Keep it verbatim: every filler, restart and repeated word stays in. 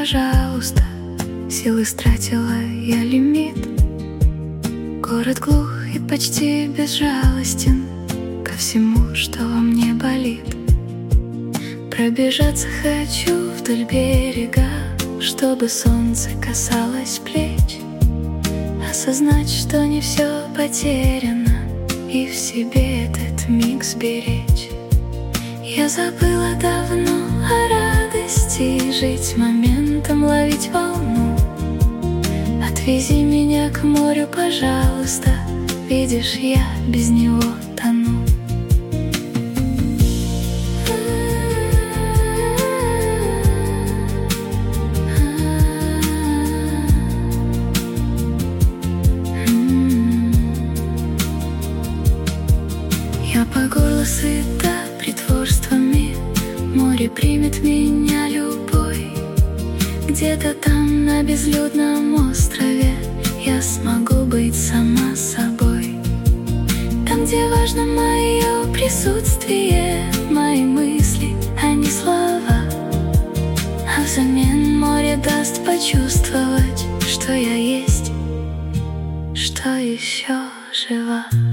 пожалуйста. Силы стратила я лимит. Город глух и почти безжалостен ко всему, что во мне болит. Пробежаться хочу вдоль берега, чтобы солнце касалось плеч. Осознать, что не все потеряно, и в себе этот миг сберечь. Я забыла давно о радости, жить моментом, ловить волну. Отвези меня к морю, пожалуйста, видишь, я без него тону. Я по горло сыта притворствами, море примет меня любой. Где-то там, на безлюдном острове, я смогу быть сама собой. Там, где важно мое присутствие, мои мысли, а не слова. А взамен море даст почувствовать, что я есть, что еще жива.